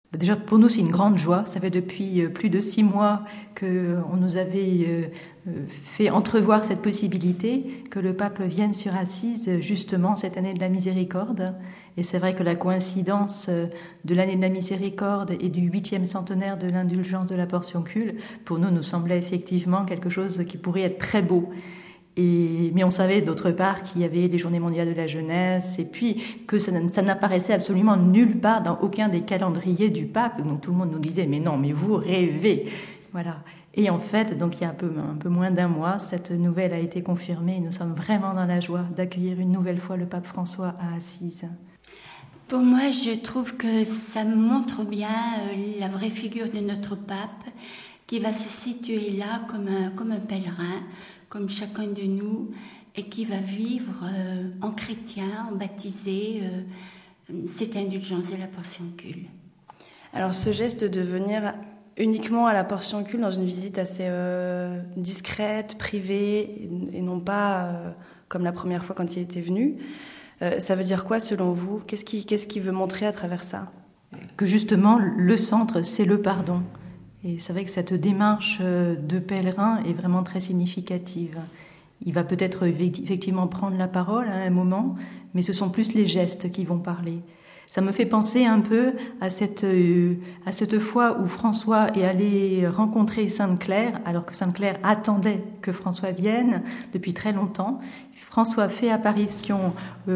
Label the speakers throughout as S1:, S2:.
S1: Déjà, pour nous, c'est une grande joie. Ça fait depuis plus de 6 mois qu'on nous avait fait entrevoir cette possibilité que le pape vienne sur Assise, justement, cette année de la miséricorde. Et c'est vrai que la coïncidence de l'année de la miséricorde et du 8e centenaire de l'indulgence de la portioncule, pour nous, nous semblait effectivement quelque chose qui pourrait être très beau. Mais on savait d'autre part qu'il y avait les Journées mondiales de la jeunesse et puis que ça n'apparaissait absolument nulle part dans aucun des calendriers du pape. Donc tout le monde nous disait mais non, mais vous rêvez. Voilà. Et en fait, donc il y a un peu moins d'un mois, cette nouvelle a été confirmée et nous sommes vraiment dans la joie d'accueillir une nouvelle fois le pape François à Assise.
S2: Pour moi, je trouve que ça montre bien la vraie figure de notre pape qui va se situer là comme un pèlerin, comme chacun de nous, et qui va vivre en chrétien, en baptisé, cette indulgence de la portioncule.
S3: Alors ce geste de venir uniquement à la portioncule dans une visite assez discrète, privée, et non pas comme la première fois quand il était venu, ça veut dire quoi selon vous ? Qu'est-ce qu'il veut montrer à travers ça ?
S1: Que justement, le centre, c'est le pardon. Et c'est vrai que cette démarche de pèlerin est vraiment très significative. Il va peut-être effectivement prendre la parole à un moment, mais ce sont plus les gestes qui vont parler. Ça me fait penser un peu à cette fois où François est allé rencontrer Sainte-Claire, alors que Sainte-Claire attendait que François vienne depuis très longtemps. François fait apparition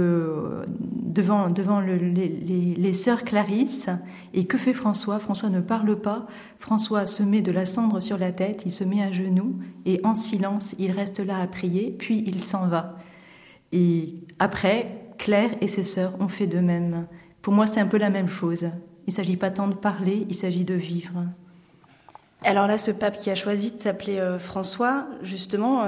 S1: devant les sœurs Clarisse. Et que fait François ? François ne parle pas. François se met de la cendre sur la tête, il se met à genoux et en silence, il reste là à prier, puis il s'en va. Et après, Claire et ses sœurs ont fait de même. Pour moi, c'est un peu la même chose. Il ne s'agit pas tant de parler, il s'agit de vivre.
S3: Alors là, ce pape qui a choisi de s'appeler François, justement,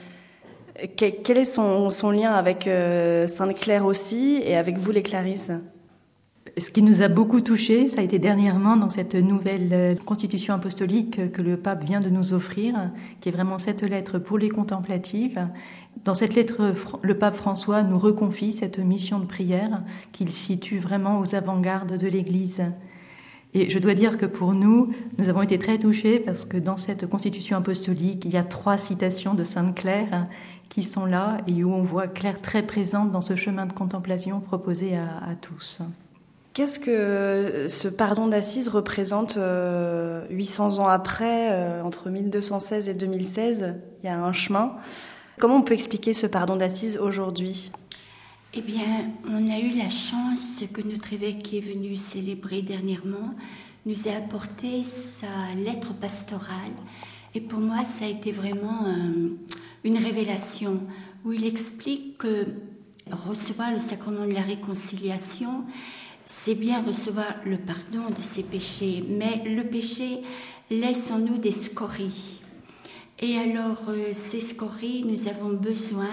S3: quel est son lien avec Sainte-Claire aussi et avec vous, les Clarisses ?
S1: Ce qui nous a beaucoup touchés, ça a été dernièrement dans cette nouvelle constitution apostolique que le pape vient de nous offrir, qui est vraiment cette lettre pour les contemplatives. Dans cette lettre, le pape François nous reconfie cette mission de prière qu'il situe vraiment aux avant-gardes de l'Église. Et je dois dire que pour nous avons été très touchés parce que dans cette constitution apostolique, il y a 3 citations de Sainte Claire qui sont là et où on voit Claire très présente dans ce chemin de contemplation proposé à tous.
S3: Qu'est-ce que ce pardon d'Assise représente 800 ans après, entre 1216 et 2016 ? Il y a un chemin. Comment on peut expliquer ce pardon d'Assise aujourd'hui ?
S2: Eh bien, on a eu la chance que notre évêque qui est venu célébrer dernièrement nous ait apporté sa lettre pastorale. Et pour moi, ça a été vraiment une révélation où il explique que recevoir le sacrement de la réconciliation, c'est bien recevoir le pardon de ses péchés, mais le péché laisse en nous des scories. Et alors, ces scories, nous avons besoin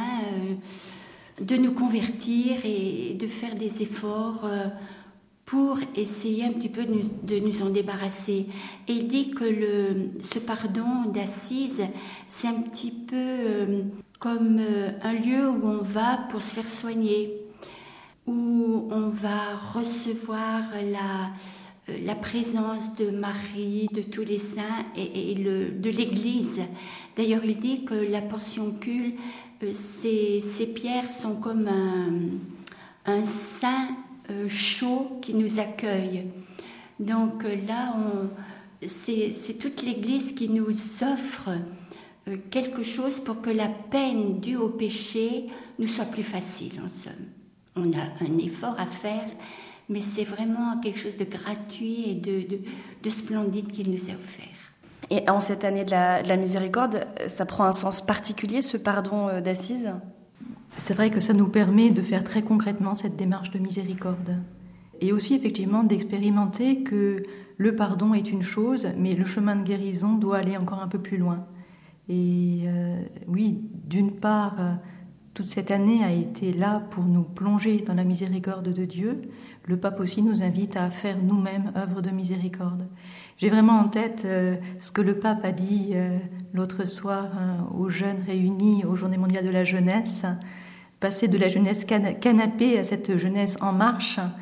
S2: de nous convertir et de faire des efforts pour essayer un petit peu de nous en débarrasser. Et il dit que ce pardon d'Assise, c'est un petit peu comme un lieu où on va pour se faire soigner, où on va recevoir la présence de Marie, de tous les saints et de l'Église. D'ailleurs, il dit que la portioncule, ces pierres sont comme un sein chaud qui nous accueille. Donc là, c'est toute l'Église qui nous offre quelque chose pour que la peine due au péché nous soit plus facile, en somme. On a un effort à faire, mais c'est vraiment quelque chose de gratuit et de splendide qu'il nous a offert.
S3: Et en cette année de la miséricorde, ça prend un sens particulier, ce pardon d'Assise ?
S1: C'est vrai que ça nous permet de faire très concrètement cette démarche de miséricorde. Et aussi effectivement d'expérimenter que le pardon est une chose, mais le chemin de guérison doit aller encore un peu plus loin. Et oui, d'une part, toute cette année a été là pour nous plonger dans la miséricorde de Dieu. Le pape aussi nous invite à faire nous-mêmes œuvre de miséricorde. J'ai vraiment en tête ce que le pape a dit l'autre soir aux jeunes réunis aux Journées mondiales de la jeunesse, passer de la jeunesse canapé à cette jeunesse en marche.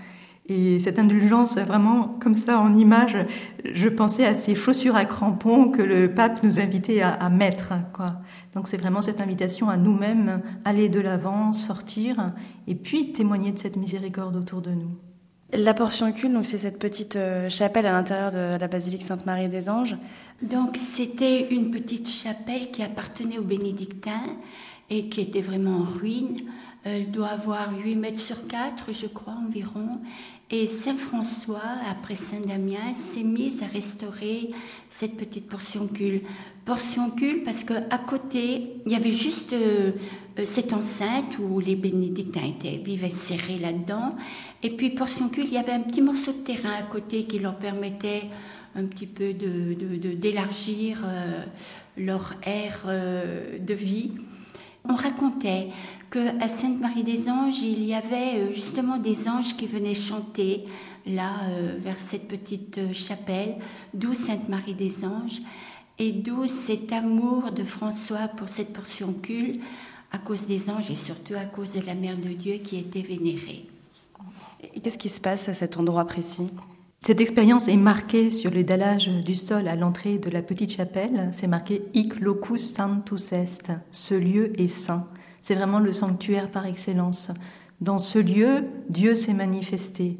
S1: Et cette indulgence, vraiment, comme ça, en image, je pensais à ces chaussures à crampons que le pape nous invitait à mettre, quoi. Donc c'est vraiment cette invitation à nous-mêmes aller de l'avant, sortir, et puis témoigner de cette miséricorde autour de nous.
S3: La portioncule, donc c'est cette petite chapelle à l'intérieur de la basilique Sainte-Marie des Anges.
S2: Donc c'était une petite chapelle qui appartenait aux bénédictins et qui était vraiment en ruine. Elle doit avoir 8 mètres sur 4, je crois, environ. Et Saint François, après Saint Damien, s'est mis à restaurer cette petite portioncule. Portioncule parce qu'à côté, il y avait juste cette enceinte où les bénédictins vivaient serrés là-dedans. Et puis portioncule, il y avait un petit morceau de terrain à côté qui leur permettait un petit peu d'élargir leur aire de vie. On racontait qu'à Sainte-Marie-des-Anges, il y avait justement des anges qui venaient chanter là, vers cette petite chapelle, d'où Sainte-Marie-des-Anges, et d'où cet amour de François pour cette portioncule, à cause des anges et surtout à cause de la Mère de Dieu qui était vénérée.
S3: Et qu'est-ce qui se passe à cet endroit précis ?
S1: Cette expérience est marquée sur le dallage du sol à l'entrée de la petite chapelle. C'est marqué « Hic locus sanctus est », ce lieu est saint. C'est vraiment le sanctuaire par excellence. Dans ce lieu, Dieu s'est manifesté.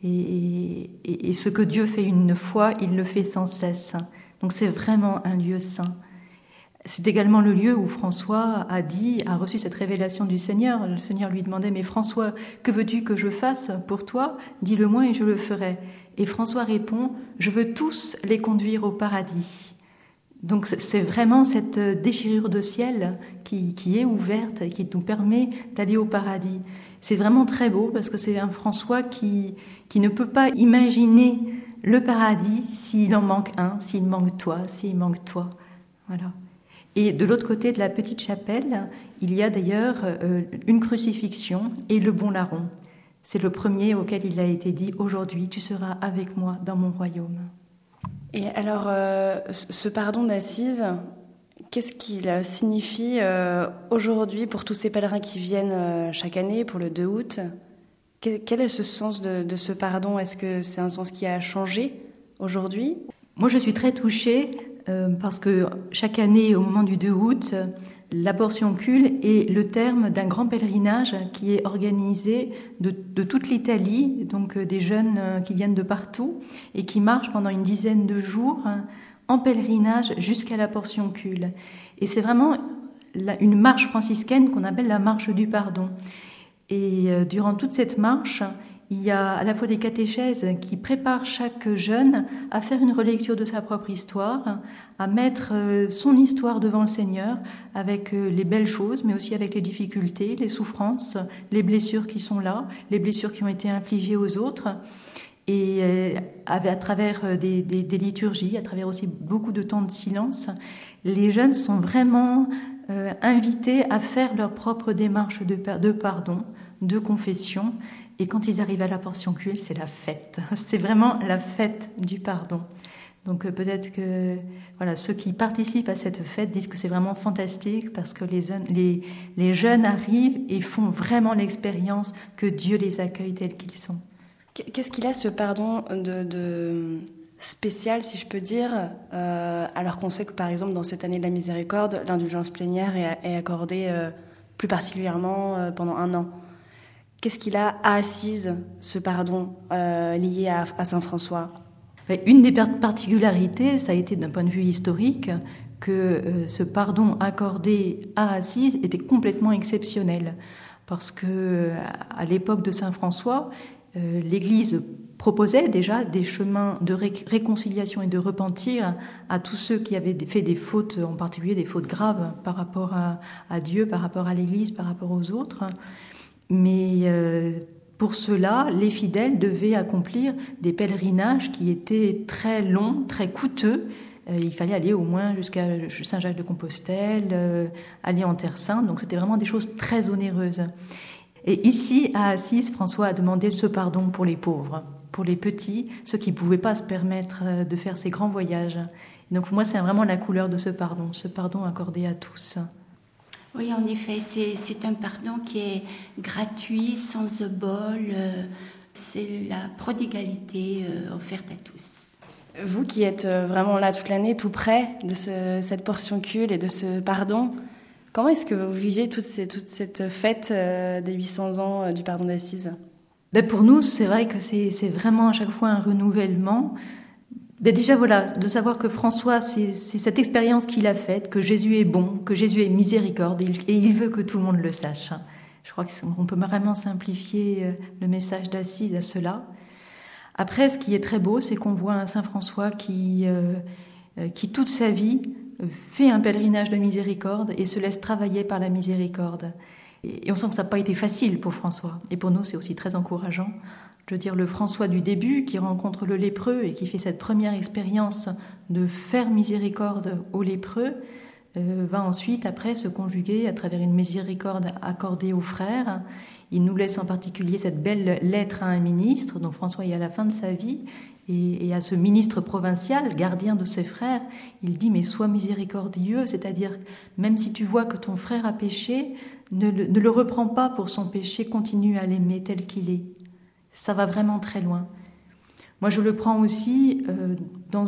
S1: Et ce que Dieu fait une fois, il le fait sans cesse. Donc c'est vraiment un lieu saint. C'est également le lieu où François a reçu cette révélation du Seigneur. Le Seigneur lui demandait « Mais François, que veux-tu que je fasse pour toi ? Dis-le-moi et je le ferai. » Et François répond « Je veux tous les conduire au paradis. » Donc c'est vraiment cette déchirure de ciel qui est ouverte et qui nous permet d'aller au paradis. C'est vraiment très beau parce que c'est un François qui ne peut pas imaginer le paradis s'il en manque un, s'il manque toi. Voilà. Et de l'autre côté de la petite chapelle, il y a d'ailleurs une crucifixion et le bon larron. C'est le premier auquel il a été dit « Aujourd'hui, tu seras avec moi dans mon royaume ».
S3: Et alors, ce pardon d'Assise, qu'est-ce qu'il signifie aujourd'hui pour tous ces pèlerins qui viennent chaque année pour le 2 août ? Quel est ce sens de ce pardon ? Est-ce que c'est un sens qui a changé aujourd'hui ?
S1: Moi, je suis très touchée parce que chaque année, au moment du 2 août, la portioncule est le terme d'un grand pèlerinage qui est organisé de toute l'Italie, donc des jeunes qui viennent de partout et qui marchent pendant une dizaine de jours en pèlerinage jusqu'à la portioncule. Et c'est vraiment une marche franciscaine qu'on appelle la marche du pardon. Et durant toute cette marche, il y a à la fois des catéchèses qui préparent chaque jeune à faire une relecture de sa propre histoire, à mettre son histoire devant le Seigneur avec les belles choses, mais aussi avec les difficultés, les souffrances, les blessures qui sont là, les blessures qui ont été infligées aux autres. Et à travers des liturgies, à travers aussi beaucoup de temps de silence, les jeunes sont vraiment invités à faire leur propre démarche de pardon, de confession. Et quand ils arrivent à la portioncule, c'est la fête. C'est vraiment la fête du pardon. Donc peut-être que ceux qui participent à cette fête disent que c'est vraiment fantastique parce que les jeunes arrivent et font vraiment l'expérience que Dieu les accueille tels qu'ils sont.
S3: Qu'est-ce qu'il a ce pardon de spécial, si je peux dire, alors qu'on sait que par exemple dans cette année de la miséricorde, l'indulgence plénière est accordée plus particulièrement pendant 1 an. Qu'est-ce qu'il a à Assise, ce pardon lié à Saint François ?
S1: Une des particularités, ça a été d'un point de vue historique, que ce pardon accordé à Assise était complètement exceptionnel. Parce que à l'époque de Saint François, l'Église proposait déjà des chemins de réconciliation et de repentir à tous ceux qui avaient fait des fautes, en particulier des fautes graves par rapport à Dieu, par rapport à l'Église, par rapport aux autres. Mais pour cela, les fidèles devaient accomplir des pèlerinages qui étaient très longs, très coûteux. Il fallait aller au moins jusqu'à Saint-Jacques-de-Compostelle, aller en Terre Sainte. Donc c'était vraiment des choses très onéreuses. Et ici, à Assise, François a demandé ce pardon pour les pauvres, pour les petits, ceux qui ne pouvaient pas se permettre de faire ces grands voyages. Donc pour moi, c'est vraiment la couleur de ce pardon accordé à tous.
S2: Oui, en effet, c'est un pardon qui est gratuit, sans obol, C'est la prodigalité offerte à tous.
S3: Vous qui êtes vraiment là toute l'année, tout près de cette portion cul et de ce pardon, comment est-ce que vous vivez toute cette fête des 800 ans du pardon d'Assise ?
S1: Pour nous, c'est vrai que c'est vraiment à chaque fois un renouvellement. Déjà voilà, de savoir que François, c'est cette expérience qu'il a faite, que Jésus est bon, que Jésus est miséricorde, et il veut que tout le monde le sache. Je crois qu'on peut vraiment simplifier le message d'Assise à cela. Après, ce qui est très beau, c'est qu'on voit un Saint François qui toute sa vie fait un pèlerinage de miséricorde et se laisse travailler par la miséricorde. Et on sent que ça n'a pas été facile pour François. Et pour nous, c'est aussi très encourageant. Je veux dire, le François du début qui rencontre le lépreux et qui fait cette première expérience de faire miséricorde aux lépreux va ensuite, après, se conjuguer à travers une miséricorde accordée aux frères. Il nous laisse en particulier cette belle lettre à un ministre, donc François est à la fin de sa vie, et à ce ministre provincial, gardien de ses frères, il dit « mais sois miséricordieux », c'est-à-dire même si tu vois que ton frère a péché, ne le reprends pas pour son péché, continue à l'aimer tel qu'il est. Ça va vraiment très loin. Moi, je le prends aussi dans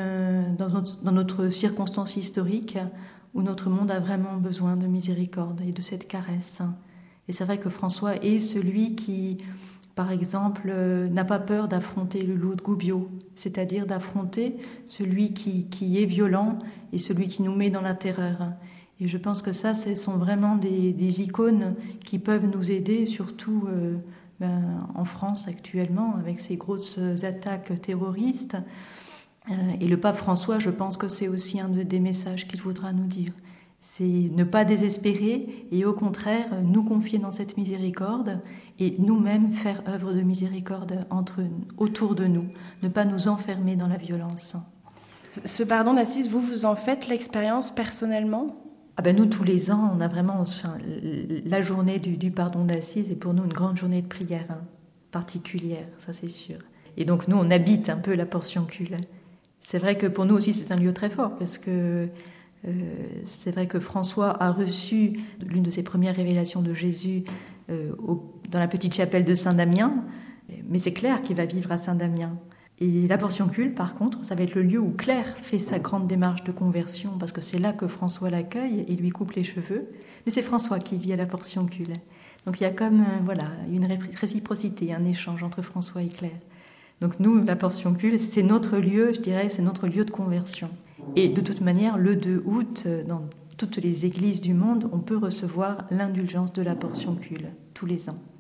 S1: notre circonstance historique où notre monde a vraiment besoin de miséricorde et de cette caresse. Et c'est vrai que François est celui qui, par exemple, n'a pas peur d'affronter le loup de Gubbio, c'est-à-dire d'affronter celui qui est violent et celui qui nous met dans la terreur. Et je pense que ça, ce sont vraiment des icônes qui peuvent nous aider, surtout en France actuellement, avec ces grosses attaques terroristes. Et le pape François, je pense que c'est aussi un des messages qu'il voudra nous dire. C'est ne pas désespérer et au contraire nous confier dans cette miséricorde et nous-mêmes faire œuvre de miséricorde autour de nous, ne pas nous enfermer dans la violence.
S3: Ce pardon d'Assise, vous en faites l'expérience personnellement ?
S1: Nous, tous les ans, on a vraiment la journée du pardon d'Assise est pour nous une grande journée de prière particulière, ça c'est sûr. Et donc nous, on habite un peu la portion cul. C'est vrai que pour nous aussi, c'est un lieu très fort parce que c'est vrai que François a reçu l'une de ses premières révélations de Jésus dans la petite chapelle de Saint-Damien, mais c'est Claire qui va vivre à Saint-Damien. Et la portion cul, par contre, ça va être le lieu où Claire fait sa grande démarche de conversion, parce que c'est là que François l'accueille et lui coupe les cheveux. Mais c'est François qui vit à la portion cul. Donc il y a comme une réciprocité, un échange entre François et Claire. Donc nous, la portion cul, c'est notre lieu, je dirais, c'est notre lieu de conversion. Et de toute manière, le 2 août, dans toutes les églises du monde, on peut recevoir l'indulgence de la portion cul tous les ans.